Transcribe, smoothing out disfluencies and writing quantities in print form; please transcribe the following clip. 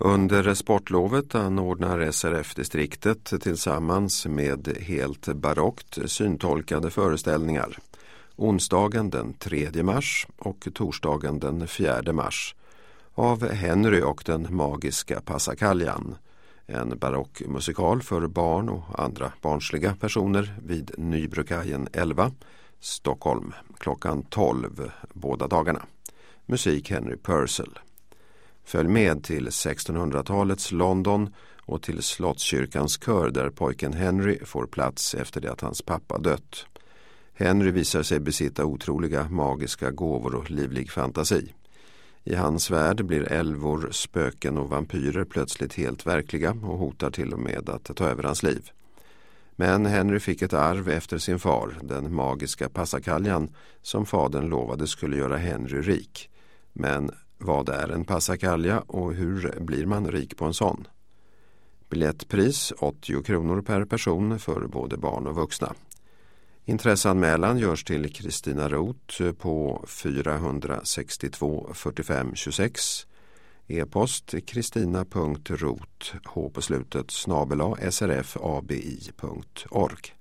Under sportlovet anordnar SRF-distriktet tillsammans med helt barockt syntolkade föreställningar onsdagen den 3 mars och torsdagen den 4 mars av Henry och den magiska Passacaglia, en barockmusikal för barn och andra barnsliga personer vid Nybrokajen 11, Stockholm, klockan 12 båda dagarna. Musik Henry Purcell. Följ med till 1600-talets London och till Slottskyrkans kör där pojken Henry får plats efter det att hans pappa dött. Henry visar sig besitta otroliga magiska gåvor och livlig fantasi. I hans värld blir älvor, spöken och vampyrer plötsligt helt verkliga och hotar till och med att ta över hans liv. Men Henry fick ett arv efter sin far, den magiska Passacaglia, som fadern lovade skulle göra Henry rik. Men vad är en Passacaglia och hur blir man rik på en sån? Biljettpris 80 kronor per person för både barn och vuxna. Intresseanmälan görs till Kristina Roth på 462 45 26. E-post kristina.roth @srfabi.org.